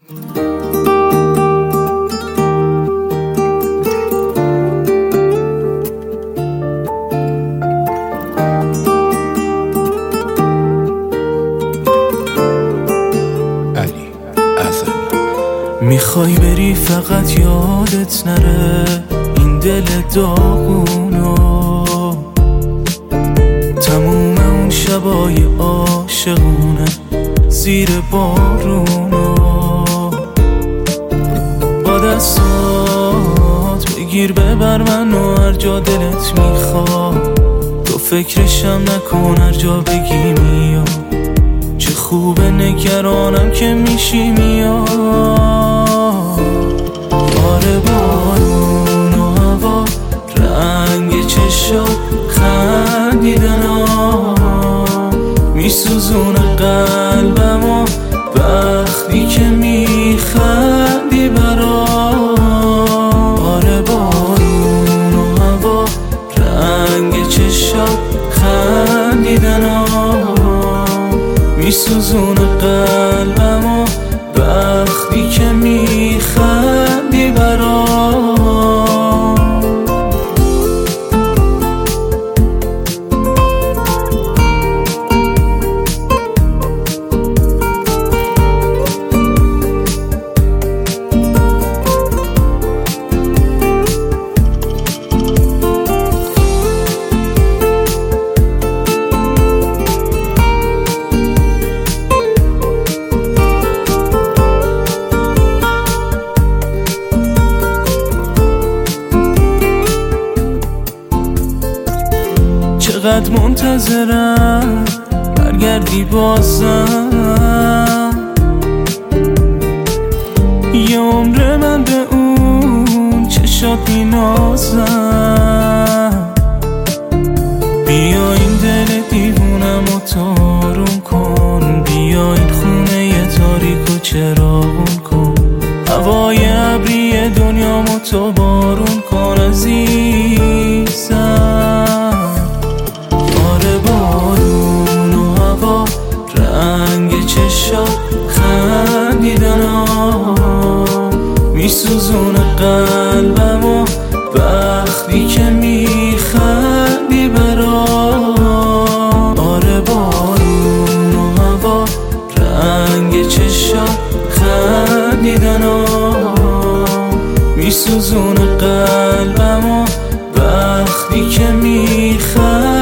میخوای بری فقط یادت نره این دل داغونو، تموم اون شبای عاشقونه زیر بارونو. با دستات بگیر ببر منو هر جا دلت میخواد، تو فکرشم نکن هر جا بگی میام. چه خوبه نگرانم که میشی میاد. آره بارون و هوا رنگ چشات خندیدنا میسوزونه قلبمو وقتی که میخندی برا. آره بارون و هوا رنگ چشات خندیدنا میسوزونه قلبمو وقتی که میخندی برا. چقدر منتظرم برگردی بازم، یه عمر من به اون چشات بینازم. بیا این دل دیوونمو تارون کن، بیا این خونه ی تاریکو چراغون کن، هوای ابری دنیامو تو بارون کن عزیزم. بارون و هوا رنگ چشات خندیدنا میسوزونه قلبمو وقتی که میخندی برا. آره بارون و هوا رنگ چشات خندیدنا میسوزونه قلبمو وقتی که میخندی.